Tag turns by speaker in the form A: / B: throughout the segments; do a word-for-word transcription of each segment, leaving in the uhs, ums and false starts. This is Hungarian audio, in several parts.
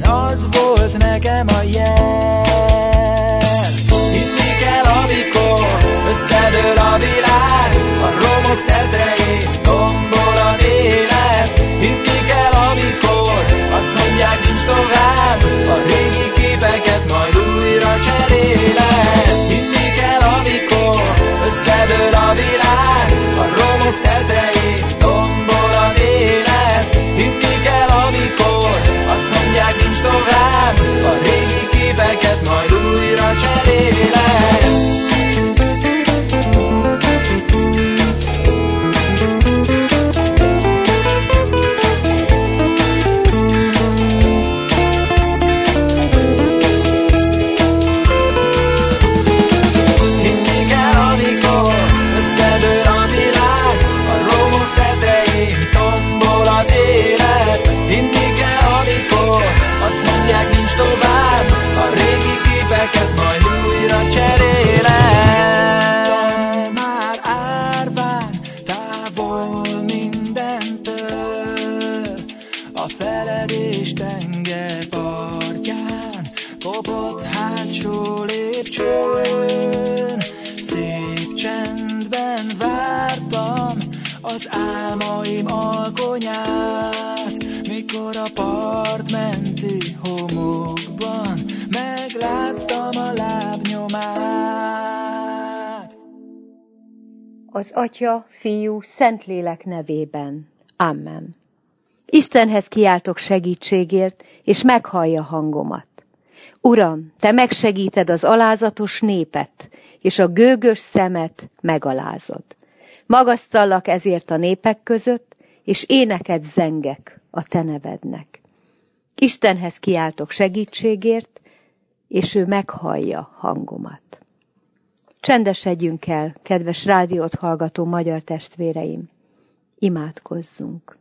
A: az volt nekem a jel. Hinni kell, amikor összedől a világ, a romok tetején tombol az élet. Hinni kell, amikor azt mondják, nincs tovább, a régi képeket majd újra cseréled. Hinni kell, amikor összedől a világ, a romok tetején tombol az élet. Hinni kell, amikor azt mondják, nincs tovább, a régi képeket majd újra cseréled. Majd újra cserélem. Már árván, távol mindentől, a feledés tenger partján, kopott hátsó lépcsőn, szép csendben vártam az álmaim alkonyát, mikor a partmenti homokban megláttam a lábnyomát.
B: Az Atya, Fiú, Szentlélek nevében. Amen. Istenhez kiáltok segítségért, és meghallja hangomat. Uram, te megsegíted az alázatos népet, és a gőgös szemet megalázod. Magasztallak ezért a népek között, és éneket zengek a te nevednek. Istenhez kiáltok segítségért, és ő meghallja hangomat. Csendesedjünk el, kedves rádiót hallgató magyar testvéreim, imádkozzunk.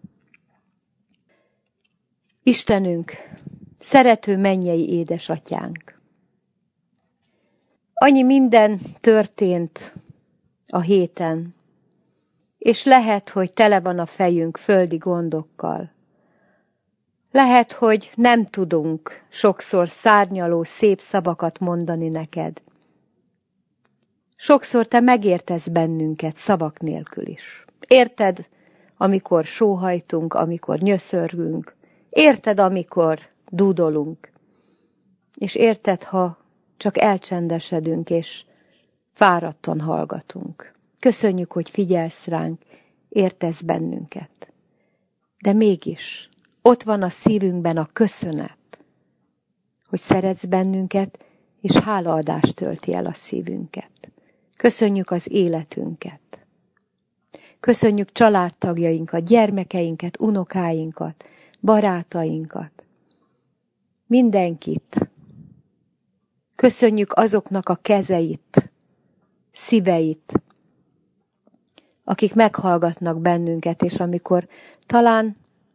B: Istenünk, szerető mennyei édesatyánk, annyi minden történt a héten, és lehet, hogy tele van a fejünk földi gondokkal. Lehet, hogy nem tudunk sokszor szárnyaló szép szavakat mondani neked. Sokszor te megértesz bennünket szavak nélkül is. Érted, amikor sóhajtunk, amikor nyöszörgünk. Érted, amikor dúdolunk. És érted, ha csak elcsendesedünk, és fáradtan hallgatunk. Köszönjük, hogy figyelsz ránk, értesz bennünket. De mégis ott van a szívünkben a köszönet, hogy szeretsz bennünket, és hálaadást tölti el a szívünket. Köszönjük az életünket. Köszönjük családtagjainkat, gyermekeinket, unokáinkat, barátainkat. Mindenkit. Köszönjük azoknak a kezeit, szíveit, akik meghallgatnak bennünket, és amikor talán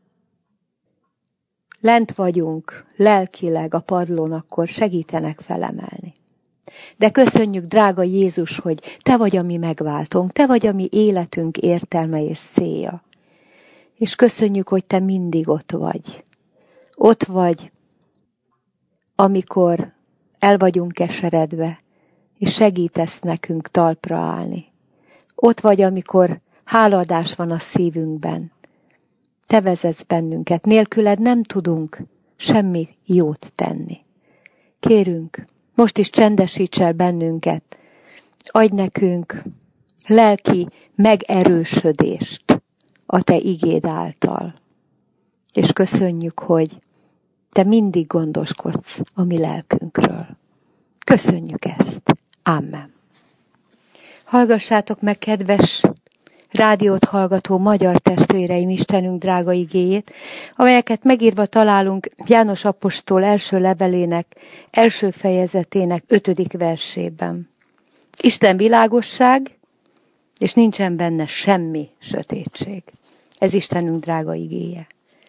B: lent vagyunk lelkileg a padlón, akkor segítenek felemelni. De köszönjük, drága Jézus, hogy te vagy a mi megváltónk, te vagy a mi életünk értelme és célja. És köszönjük, hogy te mindig ott vagy. Ott vagy, amikor el vagyunk keseredve, és segítesz nekünk talpra állni. Ott vagy, amikor hálaadás van a szívünkben. Te vezetsz bennünket, nélküled nem tudunk semmi jót tenni. Kérünk, most is csendesíts el bennünket, adj nekünk lelki megerősödést a te igéd által. És köszönjük, hogy te mindig gondoskodsz a mi lelkünkről. Köszönjük ezt. Amen. Hallgassátok meg, kedves rádiót hallgató magyar testvéreim, Istenünk drága igéjét, amelyeket megírva találunk János apostol első levelének, első fejezetének ötödik versében. Isten világosság, és nincsen benne semmi sötétség. Ez Istenünk drága igéje.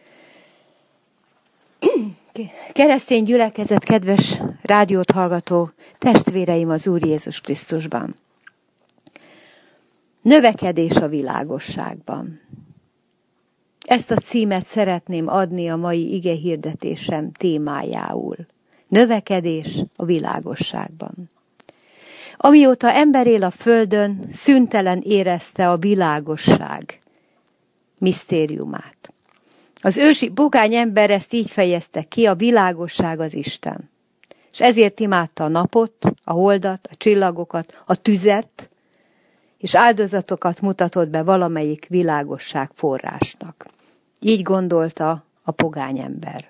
B: Keresztény gyülekezet, kedves rádiót hallgató testvéreim az Úr Jézus Krisztusban. Növekedés a világosságban. Ezt a címet szeretném adni a mai igehirdetésem témájául. Növekedés a világosságban. Amióta ember él a földön, szüntelen érezte a világosság misztériumát. Az ősi pogány ember ezt így fejezte ki, a világosság az Isten. És ezért imádta a napot, a holdat, a csillagokat, a tüzet, és áldozatokat mutatott be valamelyik világosság forrásnak. Így gondolta a pogány ember.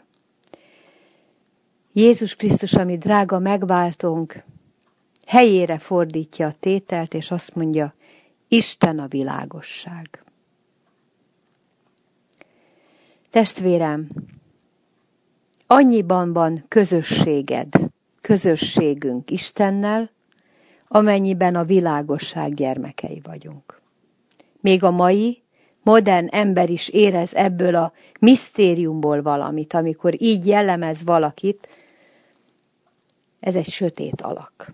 B: Jézus Krisztus, ami drága megváltónk, helyére fordítja a tételt, és azt mondja, Isten a világosság. Testvérem, annyiban van közösséged, közösségünk Istennel, amennyiben a világosság gyermekei vagyunk. Még a mai, modern ember is érez ebből a misztériumból valamit, amikor így jellemez valakit, ez egy sötét alak.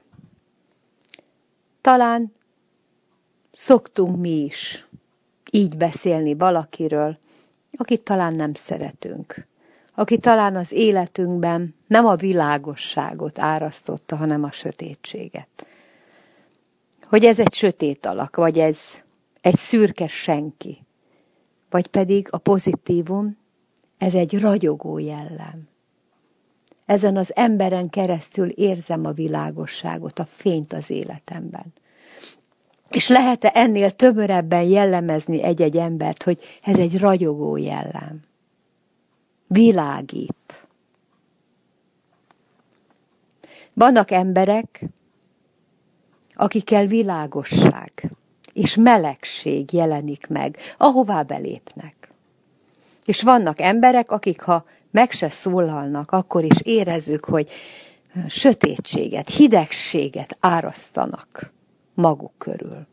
B: Talán szoktunk mi is így beszélni valakiről, akit talán nem szeretünk, aki talán az életünkben nem a világosságot árasztotta, hanem a sötétséget. Hogy ez egy sötét alak, vagy ez egy szürke senki, vagy pedig a pozitívum, ez egy ragyogó jellem. Ezen az emberen keresztül érzem a világosságot, a fényt az életemben. És lehet-e ennél tömörebben jellemezni egy-egy embert, hogy ez egy ragyogó jellem. Világít. Vannak emberek, akikkel világosság és melegség jelenik meg, ahová belépnek. És vannak emberek, akik ha meg se szólalnak, akkor is érezzük, hogy sötétséget, hidegséget árasztanak maguk körül.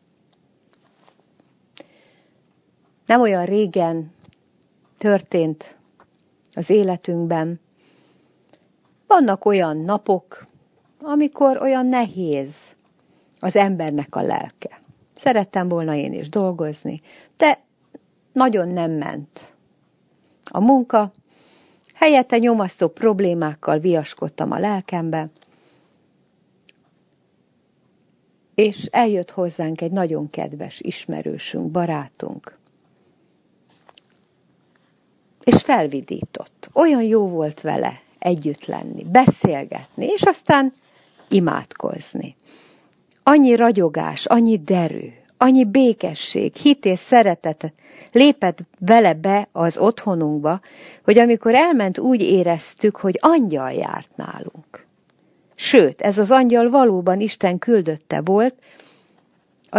B: Nem olyan régen történt az életünkben. Vannak olyan napok, amikor olyan nehéz az embernek a lelke. Szerettem volna én is dolgozni, de nagyon nem ment a munka. Helyette nyomasztó problémákkal viaskodtam a lelkembe, és eljött hozzánk egy nagyon kedves ismerősünk, barátunk. És felvidított. Olyan jó volt vele együtt lenni, beszélgetni, és aztán imádkozni. Annyi ragyogás, annyi derű, annyi békesség, hit és szeretet lépett vele be az otthonunkba, hogy amikor elment, úgy éreztük, hogy angyal járt nálunk. Sőt, ez az angyal valóban Isten küldötte volt a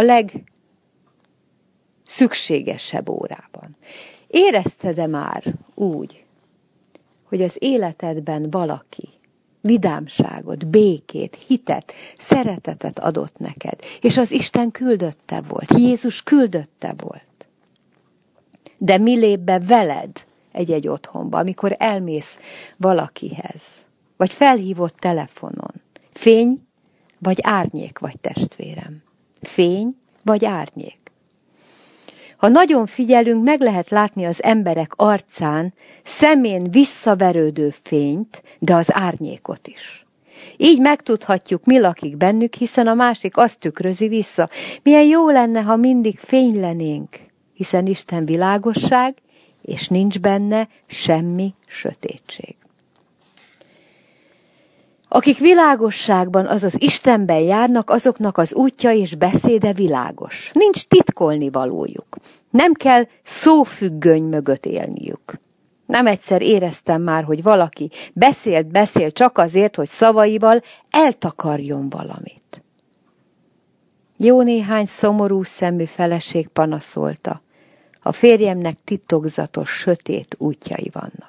B: legszükségesebb órában. Érezted-e már úgy, hogy az életedben valaki vidámságot, békét, hitet, szeretetet adott neked, és az Isten küldötte volt, Jézus küldötte volt. De mi lép be veled egy-egy otthonba, amikor elmész valakihez, vagy felhívott telefonon? Fény vagy árnyék vagy, testvérem? Fény vagy árnyék? Ha nagyon figyelünk, meg lehet látni az emberek arcán szemén visszaverődő fényt, de az árnyékot is. Így megtudhatjuk, mi lakik bennük, hiszen a másik azt tükrözi vissza. Milyen jó lenne, ha mindig fény lennénk, hiszen Isten világosság, és nincs benne semmi sötétség. Akik világosságban, azaz Istenben járnak, azoknak az útja és beszéde világos. Nincs titkolni valójuk. Nem kell szófüggöny mögött élniük. Nem egyszer éreztem már, hogy valaki beszélt, beszél csak azért, hogy szavaival eltakarjon valamit. Jó néhány szomorú szemű feleség panaszolta. A férjemnek titokzatos, sötét útjai vannak.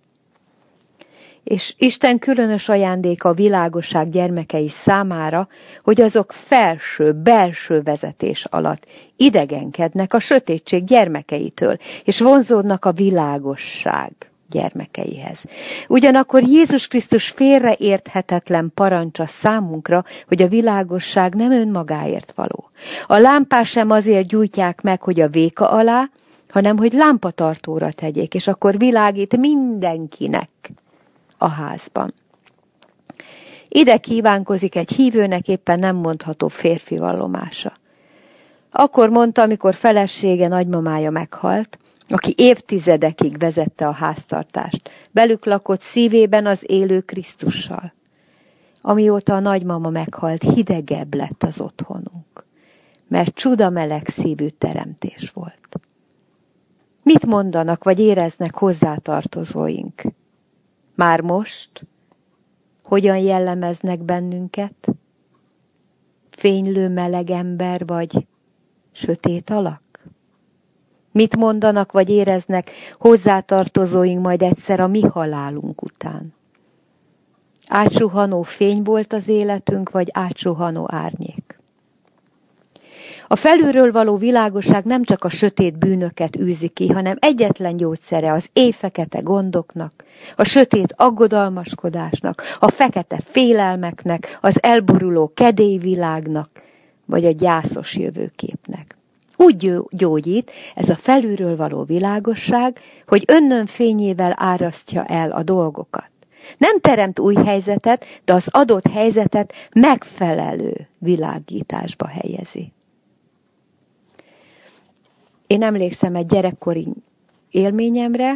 B: És Isten különös ajándéka a világosság gyermekei számára, hogy azok felső, belső vezetés alatt idegenkednek a sötétség gyermekeitől, és vonzódnak a világosság gyermekeihez. Ugyanakkor Jézus Krisztus félreérthetetlen parancsa számunkra, hogy a világosság nem önmagáért való. A lámpát sem azért gyújtják meg, hogy a véka alá, hanem hogy lámpatartóra tegyék, és akkor világít mindenkinek a házban. Ide kívánkozik egy hívőnek éppen nem mondható férfi vallomása. Akkor mondta, amikor felesége, nagymamája meghalt, aki évtizedekig vezette a háztartást, belük lakott szívében az élő Krisztussal. Amióta a nagymama meghalt, hidegebb lett az otthonunk, mert csuda meleg szívű teremtés volt. Mit mondanak, vagy éreznek hozzátartozóink? Már most? Hogyan jellemeznek bennünket? Fénylő meleg ember, vagy sötét alak? Mit mondanak, vagy éreznek hozzátartozóink majd egyszer a mi halálunk után? Átsuhanó fény volt az életünk, vagy átsuhanó árnyék? A felülről való világosság nem csak a sötét bűnöket űzi ki, hanem egyetlen gyógyszere az éjfekete gondoknak, a sötét aggodalmaskodásnak, a fekete félelmeknek, az elboruló kedélyvilágnak, vagy a gyászos jövőképnek. Úgy gyógyít ez a felülről való világosság, hogy önnön fényével árasztja el a dolgokat. Nem teremt új helyzetet, de az adott helyzetet megfelelő világításba helyezi. Én emlékszem egy gyerekkori élményemre,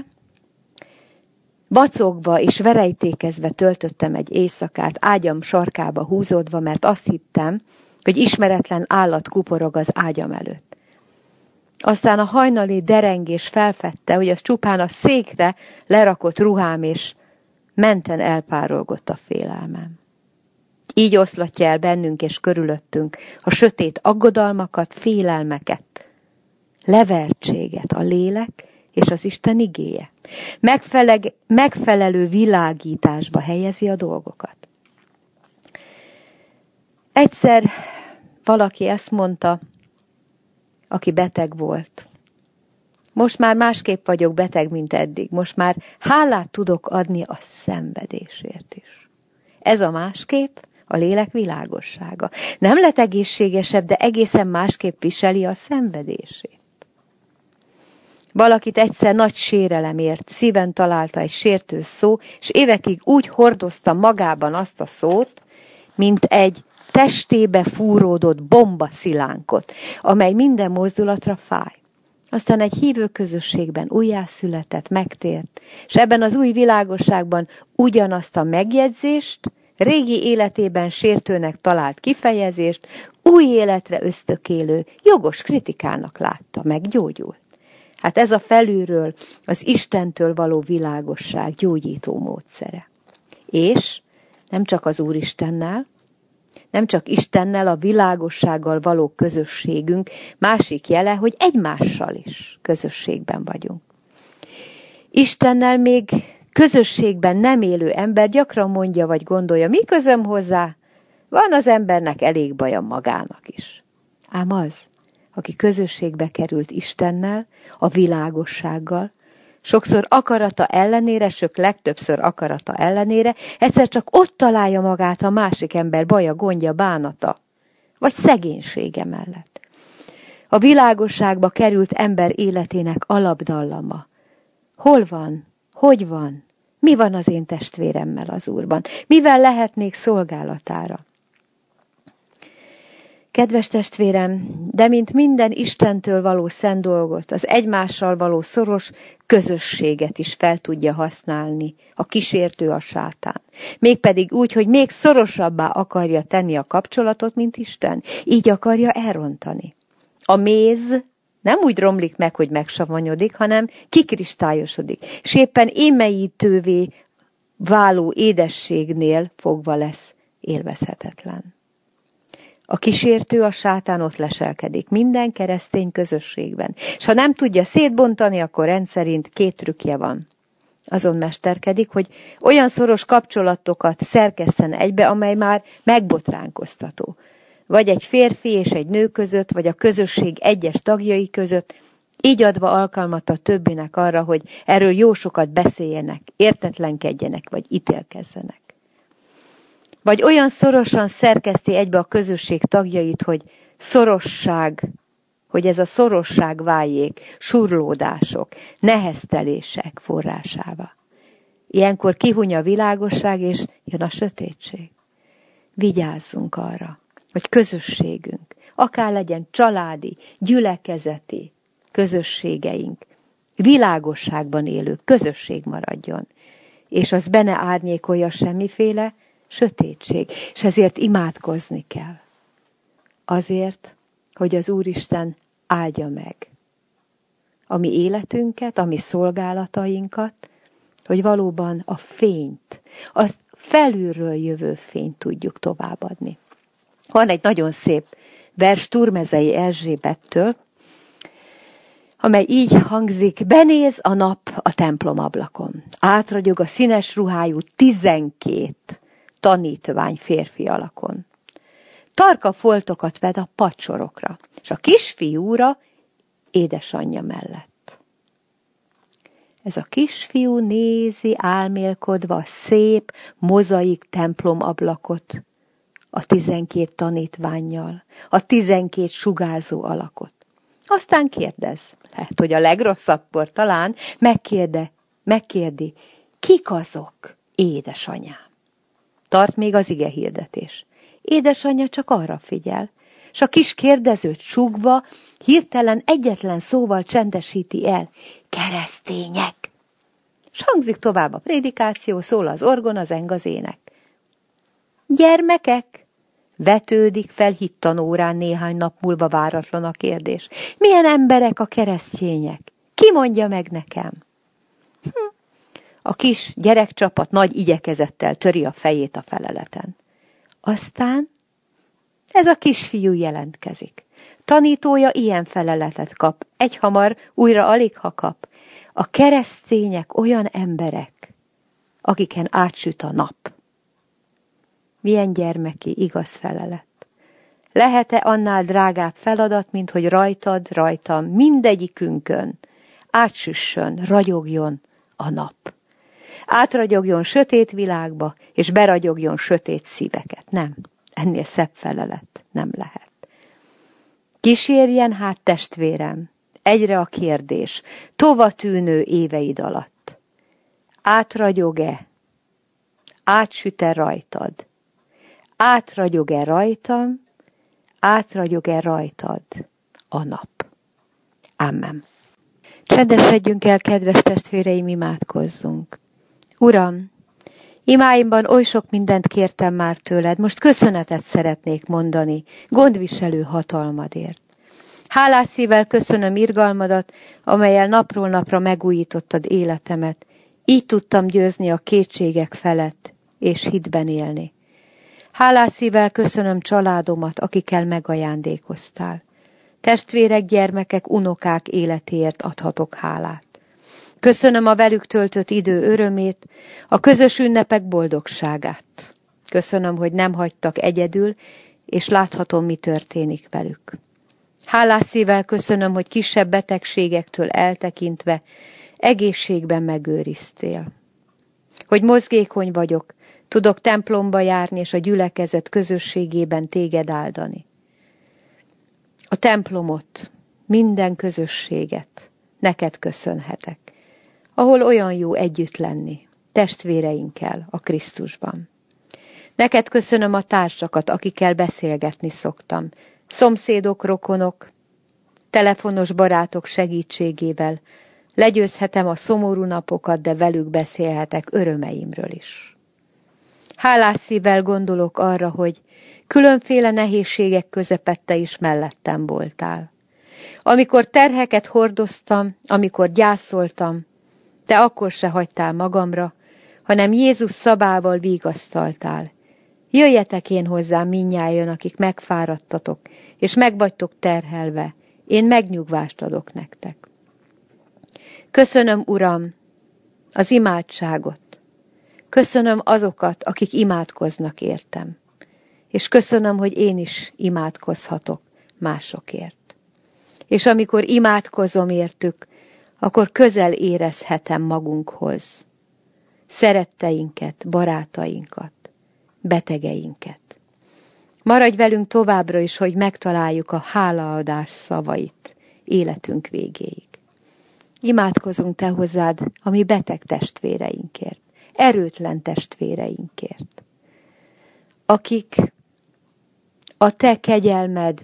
B: vacogva és verejtékezve töltöttem egy éjszakát, ágyam sarkába húzódva, mert azt hittem, hogy ismeretlen állat kuporog az ágyam előtt. Aztán a hajnali derengés felfedte, hogy az csupán a székre lerakott ruhám, és menten elpárolgott a félelmem. Így oszlatja el bennünk és körülöttünk a sötét aggodalmakat, félelmeket, levertséget a lélek és az Isten igéje. Megfeleg, megfelelő világításba helyezi a dolgokat. Egyszer valaki ezt mondta, aki beteg volt. Most már másképp vagyok beteg, mint eddig. Most már hálát tudok adni a szenvedésért is. Ez a másképp a lélek világossága. Nem lett egészségesebb, de egészen másképp viseli a szenvedését. Valakit egyszer nagy sérelem ért, szíven találta egy sértő szó, és évekig úgy hordozta magában azt a szót, mint egy testébe fúródott bombaszilánkot, amely minden mozdulatra fáj. Aztán egy hívő közösségben újjászületett, megtért, és ebben az új világosságban ugyanazt a megjegyzést, régi életében sértőnek talált kifejezést, új életre ösztökélő, jogos kritikának látta, meggyógyult. Hát ez a felülről, az Istentől való világosság gyógyító módszere. És nem csak az Úristennel, nem csak Istennel, a világossággal való közösségünk, másik jele, hogy egymással is közösségben vagyunk. Istennel még közösségben nem élő ember gyakran mondja vagy gondolja, mi közöm hozzá, van az embernek elég baja magának is. Ám az, aki közösségbe került Istennel, a világossággal, sokszor akarata ellenére, sőt legtöbbször akarata ellenére, egyszer csak ott találja magát a másik ember baja, gondja, bánata, vagy szegénysége mellett. A világosságba került ember életének alapdallama. Hol van? Hogy van? Mi van az én testvéremmel az Úrban? Mivel lehetnék szolgálatára? Kedves testvérem, de mint minden Istentől való szent dolgot, az egymással való szoros közösséget is fel tudja használni a kísértő, a sátán. Mégpedig úgy, hogy még szorosabbá akarja tenni a kapcsolatot, mint Isten. Így akarja elrontani. A méz nem úgy romlik meg, hogy megsavanyodik, hanem kikristályosodik, és éppen émeítővé váló édességnél fogva lesz élvezhetetlen. A kísértő, a sátán ott leselkedik minden keresztény közösségben. És ha nem tudja szétbontani, akkor rendszerint két trükkje van. Azon mesterkedik, hogy olyan szoros kapcsolatokat szerkesszen egybe, amely már megbotránkoztató. Vagy egy férfi és egy nő között, vagy a közösség egyes tagjai között, így adva alkalmat a többinek arra, hogy erről jó sokat beszéljenek, értetlenkedjenek, vagy ítélkezzenek. Vagy olyan szorosan szerkeszti egybe a közösség tagjait, hogy szorosság, hogy ez a szorosság váljék surlódások, neheztelések forrásává. Ilyenkor kihuny a világosság, és jön a sötétség. Vigyázzunk arra, hogy közösségünk, akár legyen családi, gyülekezeti közösségeink, világosságban élő közösség maradjon, és az be ne árnyékolja semmiféle sötétség, és ezért imádkozni kell. Azért, hogy az Úristen áldja meg a mi életünket, a mi szolgálatainkat, hogy valóban a fényt, a felülről jövő fényt tudjuk továbbadni. Van egy nagyon szép vers Turmezei Erzsébettől, amely így hangzik: benéz a nap a templomablakon. Átragyog a színes ruhájú tizenkét tanítvány férfi alakon. Tarka foltokat ved a padsorokra, és a kisfiúra édesanyja mellett. Ez a kisfiú nézi álmélkodva a szép mozaik templomablakot, a tizenkét tanítvánnyal, a tizenkét sugárzó alakot. Aztán kérdez, lehet, hogy a legrosszabbkor talán, megkérde, megkérdi, kik azok, édesanyám? Tart még az ige hirdetés. Édesanyja csak arra figyel, és a kis kérdezőt sugva hirtelen egyetlen szóval csendesíti el: keresztények! És hangzik tovább a prédikáció, szól az orgona, zeng az ének. Gyermekek! Vetődik fel hittanórán néhány nap múlva váratlan a kérdés. Milyen emberek a keresztények? Ki mondja meg nekem? Hm. A kis gyerekcsapat nagy igyekezettel töri a fejét a feleleten. Aztán ez a kisfiú jelentkezik. Tanítója ilyen feleletet kap. Egyhamar újra alig ha kap. A keresztények olyan emberek, akiken átsüt a nap. Milyen gyermeki, igaz felelet. Lehet-e annál drágább feladat, mint hogy rajtad, rajtam, mindegyikünkön átsüssön, ragyogjon a nap. Átragyogjon sötét világba, és beragyogjon sötét szíveket. Nem, ennél szebb felelet nem lehet. Kísérjen hát, testvérem, egyre a kérdés, tovatűnő éveid alatt. Átragyog-e? Átsüt-e rajtad? Átragyog-e rajtam? Átragyog-e rajtad a nap? Amen. Csendesedjünk el, kedves testvéreim, imádkozzunk. Uram, imáimban oly sok mindent kértem már tőled, most köszönetet szeretnék mondani gondviselő hatalmadért. Hálás szívvel köszönöm irgalmadat, amellyel napról napra megújítottad életemet. Így tudtam győzni a kétségek felett, és hitben élni. Hálás szívvel köszönöm családomat, akikkel megajándékoztál. Testvérek, gyermekek, unokák életéért adhatok hálát. Köszönöm a velük töltött idő örömét, a közös ünnepek boldogságát. Köszönöm, hogy nem hagytak egyedül, és láthatom, mi történik velük. Hálás szívvel köszönöm, hogy kisebb betegségektől eltekintve egészségben megőriztél. Hogy mozgékony vagyok, tudok templomba járni, és a gyülekezet közösségében téged áldani. A templomot, minden közösséget neked köszönhetek, ahol olyan jó együtt lenni, testvéreinkkel a Krisztusban. Neked köszönöm a társakat, akikkel beszélgetni szoktam, szomszédok, rokonok, telefonos barátok segítségével legyőzhetem a szomorú napokat, de velük beszélhetek örömeimről is. Hálás szívvel gondolok arra, hogy különféle nehézségek közepette is mellettem voltál. Amikor terheket hordoztam, amikor gyászoltam, te akkor se hagytál magamra, hanem Jézus szabával vigasztaltál. Jöjjetek én hozzám mindnyájan, akik megfáradtatok, és megvagytok terhelve, én megnyugvást adok nektek. Köszönöm, Uram, az imádságot. Köszönöm azokat, akik imádkoznak értem. És köszönöm, hogy én is imádkozhatok másokért. És amikor imádkozom értük, akkor közel érezhetem magunkhoz szeretteinket, barátainkat, betegeinket. Maradj velünk továbbra is, hogy megtaláljuk a hálaadás szavait életünk végéig. Imádkozunk te hozzád a mi beteg testvéreinkért, erőtlen testvéreinkért, akik a te kegyelmed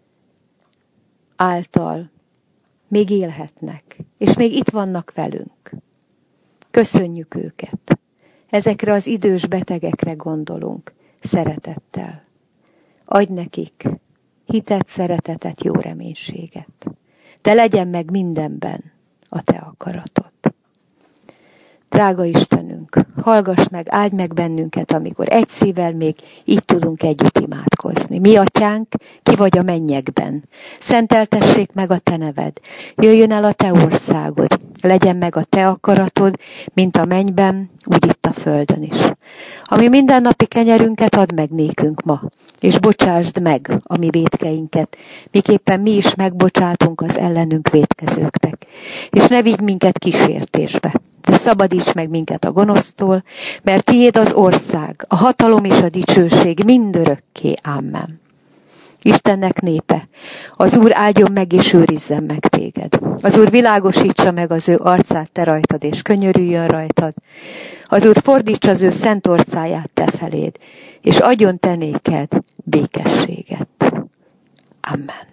B: által még élhetnek, és még itt vannak velünk. Köszönjük őket. Ezekre az idős betegekre gondolunk szeretettel. Adj nekik hitet, szeretetet, jó reménységet. De legyen meg mindenben a te akaratod. Drága Istenünk, hallgass meg, áldj meg bennünket, amikor egy szívvel még így tudunk együtt imádkozni. Mi atyánk, ki vagy a mennyekben. Szenteltessék meg a te neved. Jöjjön el a te országod. Legyen meg a te akaratod, mint a mennyben, úgy itt a földön is. Ami mindennapi kenyerünket add meg nékünk ma, és bocsásd meg a mi vétkeinket, miképpen mi is megbocsátunk az ellenünk vétkezőknek. És ne vigy minket kísértésbe, de szabadíts meg minket a gonosztól, mert tiéd az ország, a hatalom és a dicsőség mindörökké. Amen. Istennek népe, az Úr áldjon meg és őrizzen meg téged. Az Úr világosítsa meg az ő arcát te rajtad, és könyörüljön rajtad. Az Úr fordítsa az ő szent orcáját te feléd, és adjon te néked békességet. Amen.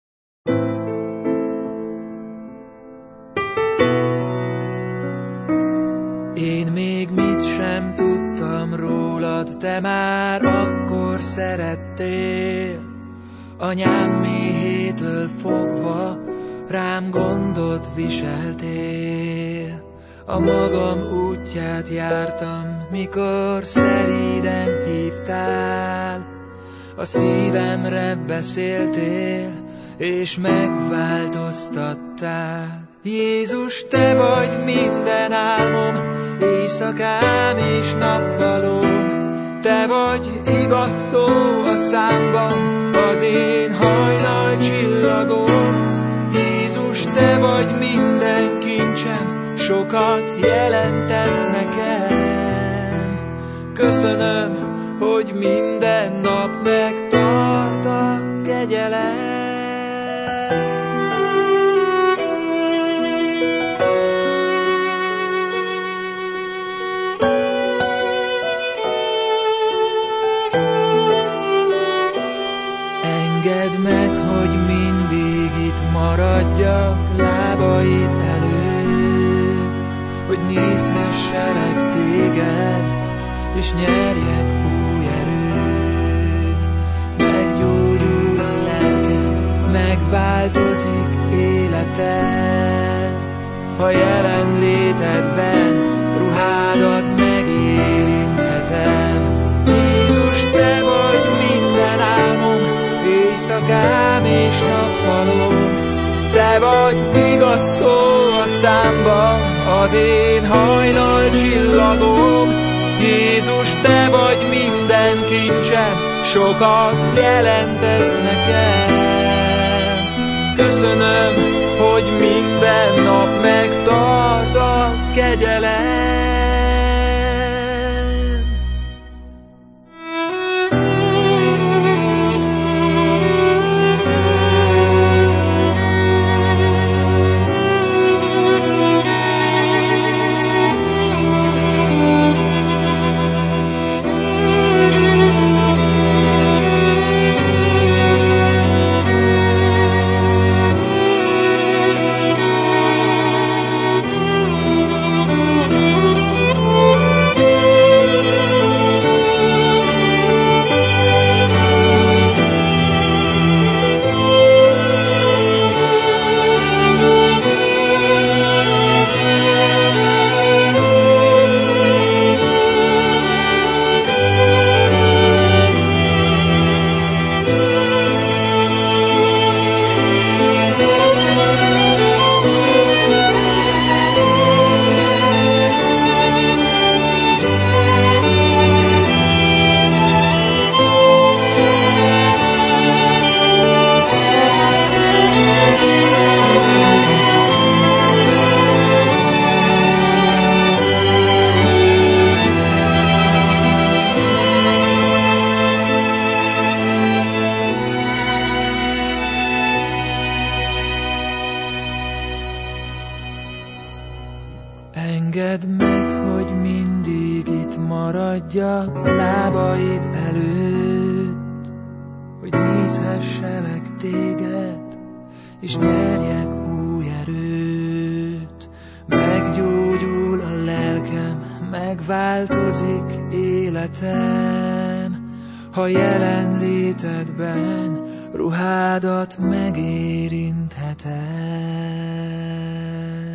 A: Én még mit sem tudtam rólad, te már akkor szerettél. Anyám méhétől fogva rám gondot viseltél. A magam útját jártam, mikor szelíden hívtál. A szívemre beszéltél, és megváltoztattál. Jézus, te vagy minden álmom, éjszakám és nappalom. Te vagy igaz szó a számban, az én hajnal csillagom. Jézus, te vagy minden kincsem, sokat jelentesz nekem. Köszönöm, hogy minden nap megtart a kegyelem. Engedd meg, hogy mindig itt maradjak lábaid előtt, hogy nézhesselek téged, és nyerjek új erőt. Meggyógyul a lelkem, megváltozik életem, ha jelenlétedben ruhádat megérinthetem. Jézus, te vagy minden álmom, éjszakám és nappalom. Te vagy igaz szó a számban, az én hajnal csillagom. Jézus, te vagy minden kincsem, sokat jelentesz nekem. Köszönöm, hogy minden nap megtart a kegyelem. Engedd meg, hogy mindig itt maradjak lábaid előtt, hogy nézhesselek téged, és nyerjek új erőt. Meggyógyul a lelkem, megváltozik életem, ha jelenlétedben ruhádat megérinthetem.